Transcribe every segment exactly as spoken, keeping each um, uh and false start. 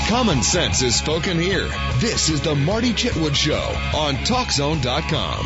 Common sense is spoken here. This is the Marty Chitwood Show on talk zone dot com.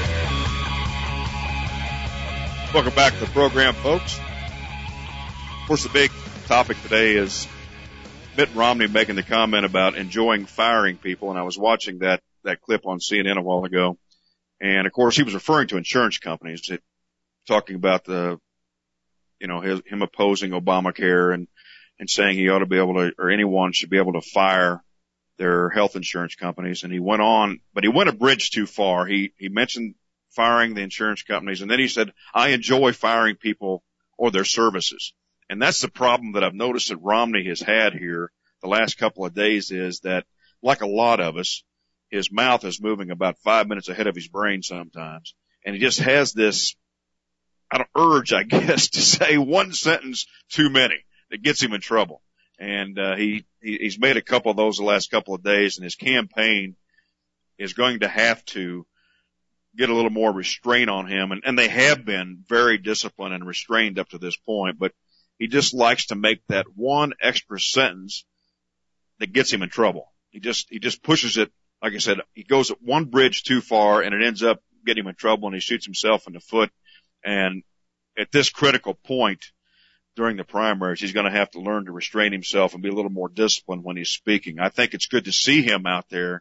Welcome back to the program, folks. Of course, the big topic today is Mitt Romney making the comment about enjoying firing people, and I was watching that, that clip on C N N a while ago. And, of course, he was referring to insurance companies, it, talking about the, you know, his, him opposing Obamacare and and saying he ought to be able to, or anyone should be able to fire their health insurance companies. And he went on, but he went a bridge too far. He, he mentioned firing the insurance companies, and then he said, I enjoy firing people or their services. And that's the problem that I've noticed that Romney has had here the last couple of days, is that, like a lot of us, his mouth is moving about five minutes ahead of his brain sometimes. And he just has this, I don't urge, I guess, to say one sentence too many that gets him in trouble. And, uh, he, he, he's made a couple of those the last couple of days, and his campaign is going to have to get a little more restraint on him. And, and they have been very disciplined and restrained up to this point, but he just likes to make that one extra sentence that gets him in trouble. He just, he just pushes it. Like I said, he goes at one bridge too far, and it ends up getting him in trouble, and he shoots himself in the foot. And at this critical point during the primaries, he's going to have to learn to restrain himself and be a little more disciplined when he's speaking. I think it's good to see him out there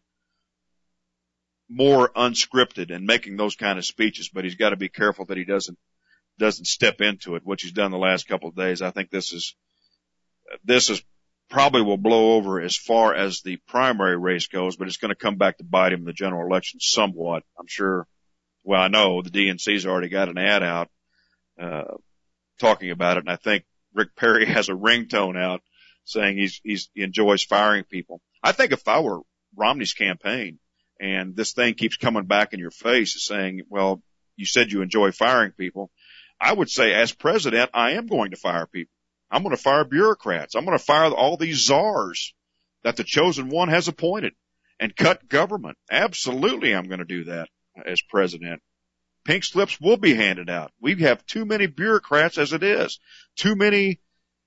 more unscripted and making those kind of speeches, but he's got to be careful that he doesn't, doesn't step into it, which he's done the last couple of days. I think this is, this is probably will blow over as far as the primary race goes, but it's going to come back to bite him in the general election somewhat. I'm sure, well, I know the D N C's already got an ad out, uh, talking about it. And I think Rick Perry has a ringtone out saying he's, he's, he enjoys firing people. I think if I were Romney's campaign and this thing keeps coming back in your face saying, well, you said you enjoy firing people, I would say, as president, I am going to fire people. I'm going to fire bureaucrats. I'm going to fire all these czars that the chosen one has appointed and cut government. Absolutely, I'm going to do that as president. Pink slips will be handed out. We have too many bureaucrats as it is, too many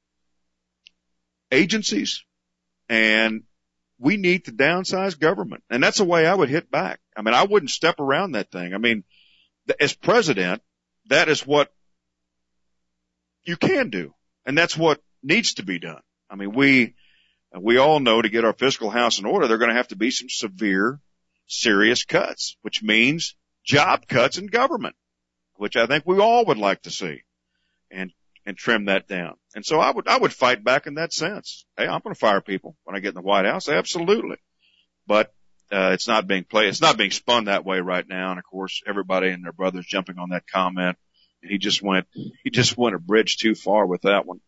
agencies, and we need to downsize government. And that's the way I would hit back. I mean, I wouldn't step around that thing. I mean, as president, that is what you can do. And that's what needs to be done. I mean, we, we all know to get our fiscal house in order, there are going to have to be some severe, serious cuts, which means job cuts in government, which I think we all would like to see, and, and trim that down. And so I would, I would fight back in that sense. Hey, I'm going to fire people when I get in the White House. Absolutely. But, uh, it's not being played. It's not being spun that way right now. And of course, everybody and their brothers jumping on that comment. He just went, he just went a bridge too far with that one.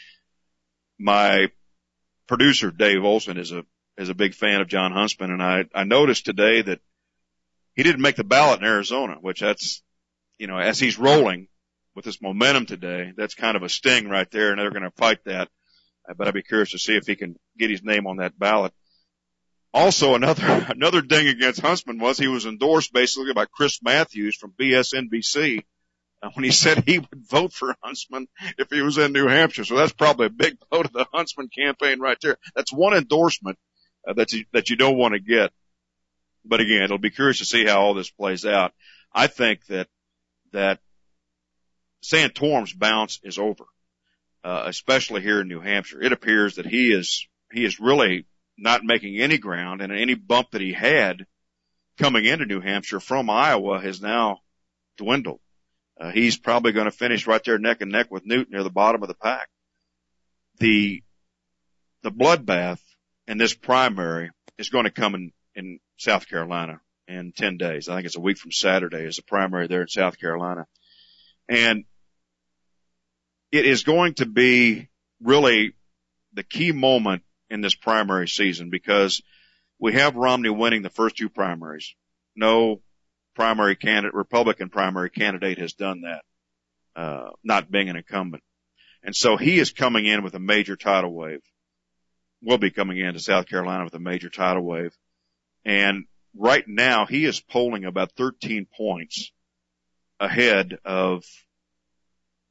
My producer, Dave Olson, is a, is a big fan of John Huntsman. And I, I noticed today that he didn't make the ballot in Arizona, which that's, you know, as he's rolling with this momentum today, that's kind of a sting right there. And they're going to fight that. But I'd be curious to see if he can get his name on that ballot. Also, another, another ding against Huntsman was he was endorsed basically by Chris Matthews from B S N B C. When he said he would vote for Huntsman if he was in New Hampshire. So that's probably a big blow to the Huntsman campaign right there. That's one endorsement uh, that you, that you don't want to get. But again, it'll be curious to see how all this plays out. I think that, that Santorum's bounce is over, uh, especially here in New Hampshire. It appears that he is, he is really not making any ground, and any bump that he had coming into New Hampshire from Iowa has now dwindled. Uh, he's probably going to finish right there neck and neck with Newt near the bottom of the pack. The, the bloodbath in this primary is going to come in, in South Carolina in ten days. I think it's a week from Saturday is the primary there in South Carolina. And it is going to be really the key moment in this primary season because we have Romney winning the first two primaries. No primary candidate, Republican primary candidate has done that, uh, not being an incumbent. And so he is coming in with a major tidal wave. Will be coming into South Carolina with a major tidal wave. And right now he is polling about thirteen points ahead of,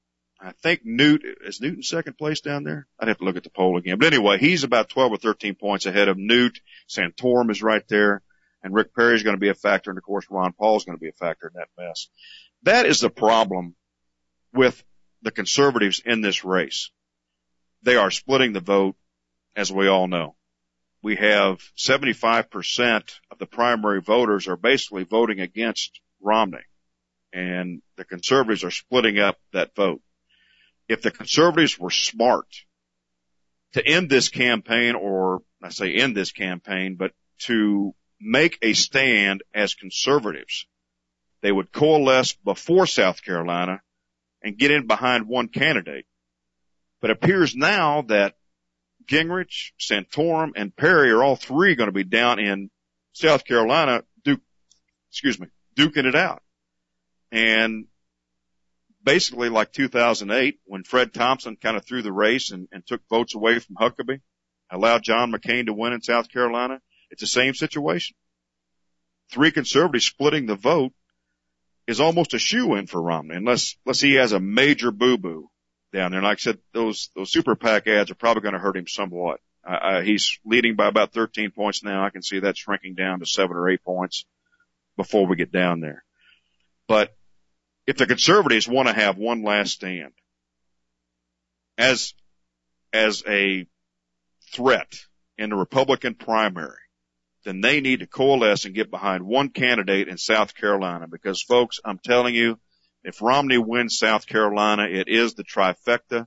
I think Newt, is Newt in second place down there? I'd have to look at the poll again. But anyway, he's about twelve or thirteen points ahead of Newt. Santorum is right there. And Rick Perry is going to be a factor. And of course, Ron Paul is going to be a factor in that mess. That is the problem with the conservatives in this race. They are splitting the vote, as we all know. We have seventy-five percent of the primary voters are basically voting against Romney. And the conservatives are splitting up that vote. If the conservatives were smart to end this campaign, or I say end this campaign, but to make a stand as conservatives, they would coalesce before South Carolina and get in behind one candidate. But it appears now that Gingrich, Santorum, and Perry are all three going to be down in South Carolina, duke, excuse me, duking it out. And basically like two thousand eight, when Fred Thompson kind of threw the race and, and took votes away from Huckabee, allowed John McCain to win in South Carolina, it's the same situation. Three conservatives splitting the vote is almost a shoo-in for Romney, unless, unless he has a major boo-boo down there. And like I said, those, those super PAC ads are probably going to hurt him somewhat. Uh, uh, he's leading by about thirteen points now. I can see that shrinking down to seven or eight points before we get down there. But if the conservatives want to have one last stand as, as a threat in the Republican primary, then they need to coalesce and get behind one candidate in South Carolina. Because folks, I'm telling you, if Romney wins South Carolina, it is the trifecta,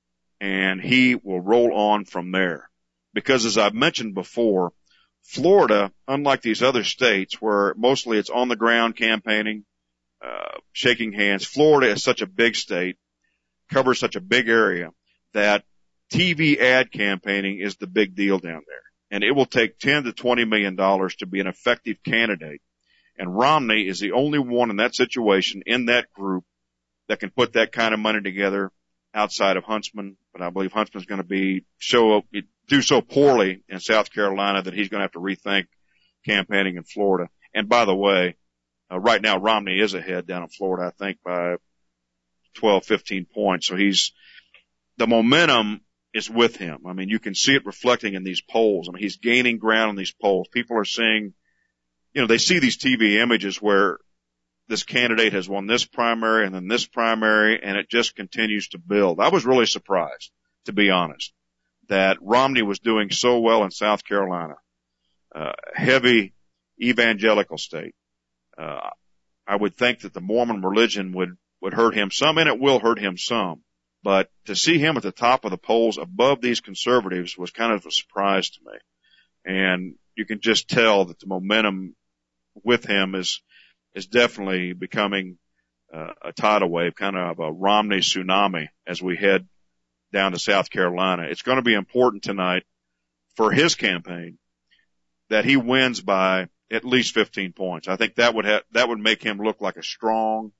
and he will roll on from there. Because as I've mentioned before, Florida, unlike these other states where mostly it's on the ground campaigning, uh, shaking hands, Florida is such a big state, covers such a big area, that T V ad campaigning is the big deal down there. And it will take ten to twenty million dollars to be an effective candidate. And Romney is the only one in that situation, in that group, that can put that kind of money together outside of Huntsman. But I believe Huntsman's going to be show do so poorly in South Carolina that he's going to have to rethink campaigning in Florida. And by the way, uh, right now Romney is ahead down in Florida, I think by twelve, fifteen points. So he's, the momentum is with him. I mean, you can see it reflecting in these polls. I mean, he's gaining ground in these polls. People are seeing, you know, they see these T V images where this candidate has won this primary and then this primary, and it just continues to build. I was really surprised, to be honest, that Romney was doing so well in South Carolina, uh, heavy evangelical state. Uh, I would think that the Mormon religion would, would hurt him some, and it will hurt him some. But to see him at the top of the polls above these conservatives was kind of a surprise to me. And you can just tell that the momentum with him is, is definitely becoming uh, a tidal wave, kind of a Romney tsunami as we head down to South Carolina. It's going to be important tonight for his campaign that he wins by at least fifteen points. I think that would have, that would make him look like a strong,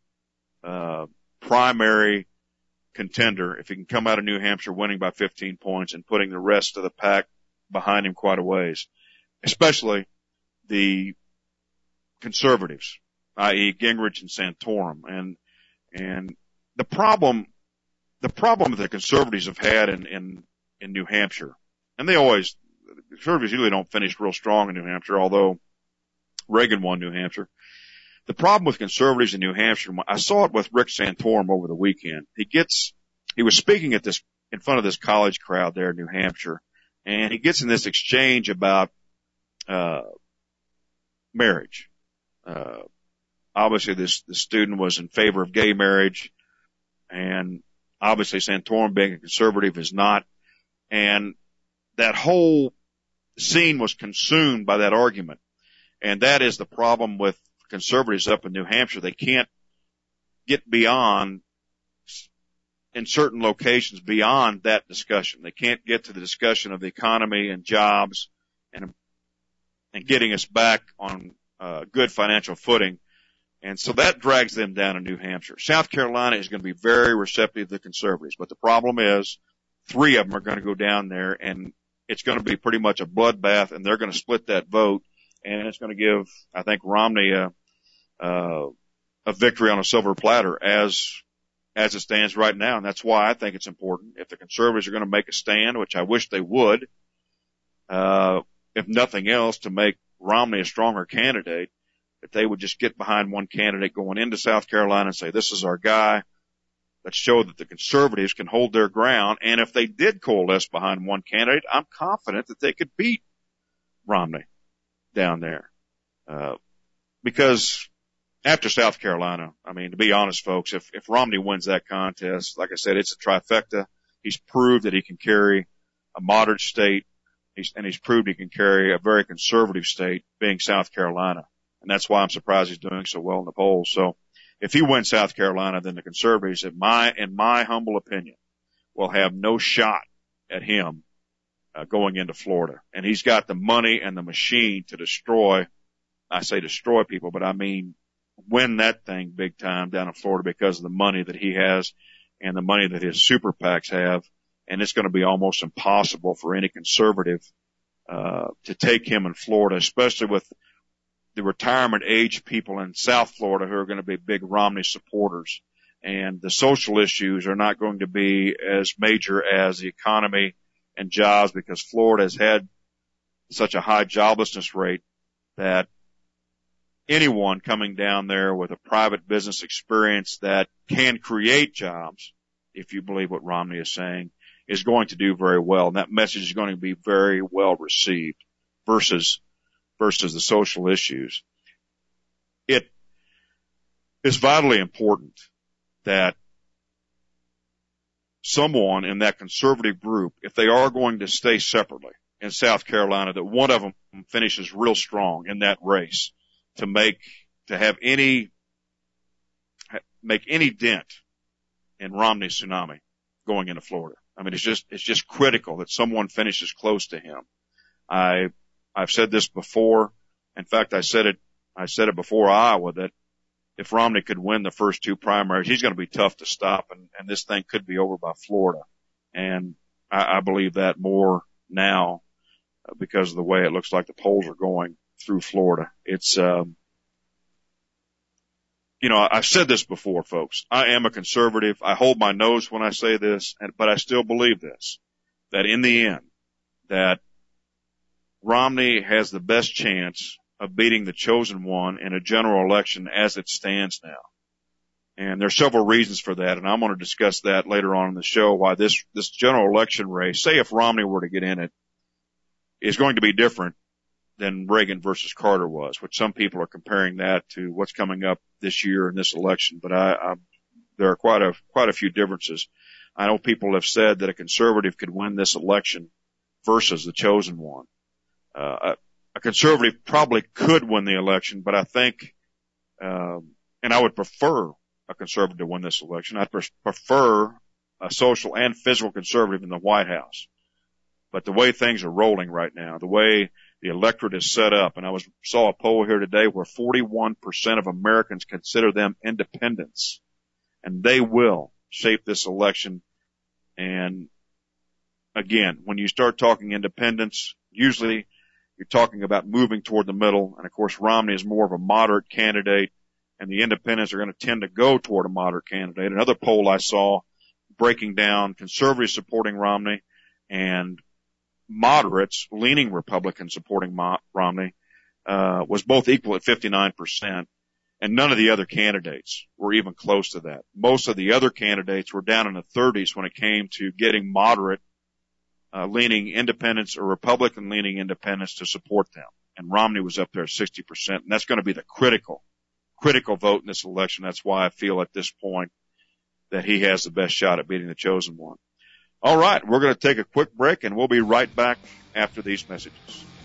uh, primary contender if he can come out of New Hampshire winning by fifteen points and putting the rest of the pack behind him quite a ways, especially the conservatives, that is. Gingrich and Santorum. And, and the problem, the problem that the conservatives have had in, in, in New Hampshire, and they always, the conservatives usually don't finish real strong in New Hampshire, although Reagan won New Hampshire. The problem with conservatives in New Hampshire, I saw it with Rick Santorum over the weekend. He gets, he was speaking at this, in front of this college crowd there in New Hampshire, and he gets in this exchange about, uh, marriage. Uh, obviously this, the student was in favor of gay marriage, and obviously Santorum, being a conservative, is not. And that whole scene was consumed by that argument. And that is the problem with conservatives up in New Hampshire. They can't get beyond, in certain locations, beyond that discussion. They can't get to the discussion of the economy and jobs and, and getting us back on uh, good financial footing. And so that drags them down in New Hampshire. South Carolina is going to be very receptive to the conservatives, but the problem is three of them are going to go down there, and it's going to be pretty much a bloodbath, and they're going to split that vote. And it's going to give, I think, Romney a, uh, a victory on a silver platter, as, as it stands right now. And that's why I think it's important. If the conservatives are going to make a stand, which I wish they would, uh, if nothing else, to make Romney a stronger candidate, that they would just get behind one candidate going into South Carolina and say, this is our guy. Let's show that the conservatives can hold their ground. And if they did coalesce behind one candidate, I'm confident that they could beat Romney down there. Uh, because after South Carolina, I mean, to be honest, folks, if, if Romney wins that contest, like I said, it's a trifecta. He's proved that he can carry a moderate state, he's, and he's proved he can carry a very conservative state, being South Carolina. And that's why I'm surprised he's doing so well in the polls. So if he wins South Carolina, then the conservatives, in my, in my humble opinion, will have no shot at him uh, going into Florida. And he's got the money and the machine to destroy, I say destroy people, but I mean win that thing big time down in Florida because of the money that he has and the money that his super PACs have. And it's going to be almost impossible for any conservative uh to take him in Florida, especially with the retirement age people in South Florida who are going to be big Romney supporters. And the social issues are not going to be as major as the economy and jobs, because Florida has had such a high joblessness rate that anyone coming down there with a private business experience that can create jobs, if you believe what Romney is saying, is going to do very well. And that message is going to be very well received versus versus the social issues. It is vitally important that someone in that conservative group, if they are going to stay separately in South Carolina, that one of them finishes real strong in that race to make, to have any, make any dent in Romney's tsunami going into Florida. I mean, it's just, it's just critical that someone finishes close to him. I, I've said this before. In fact, I said it, I said it before Iowa, that if Romney could win the first two primaries, he's going to be tough to stop, and, and this thing could be over by Florida. And I, I believe that more now because of the way it looks like the polls are going through Florida. It's, um, you know, I've said this before, folks. I am a conservative. I hold my nose when I say this, but I still believe this, that in the end, that Romney has the best chance of beating the chosen one in a general election as it stands now. And there are several reasons for that, and I'm going to discuss that later on in the show, why this, this general election race, say if Romney were to get in it, is going to be different than Reagan versus Carter was, which some people are comparing that to what's coming up this year in this election. But I, I there are quite a, quite a few differences. I know people have said that a conservative could win this election versus the chosen one. Uh, a, a conservative probably could win the election, but I think, um, and I would prefer a conservative to win this election. I pre- prefer a social and physical conservative in the White House. But the way things are rolling right now, the way the electorate is set up, and I was saw a poll here today where forty-one percent of Americans consider them independents, and they will shape this election. And again, when you start talking independence, usually you're talking about moving toward the middle. And of course, Romney is more of a moderate candidate, and the independents are going to tend to go toward a moderate candidate. Another poll I saw breaking down conservatives supporting Romney and moderates leaning Republicans supporting Mo- Romney, uh, was both equal at fifty-nine percent. And none of the other candidates were even close to that. Most of the other candidates were down in the thirties when it came to getting moderate, uh, leaning independents or Republican leaning independents to support them. And Romney was up there at sixty percent. And that's going to be the critical, critical vote in this election. That's why I feel at this point that he has the best shot at beating the chosen one. All right, we're going to take a quick break, and we'll be right back after these messages.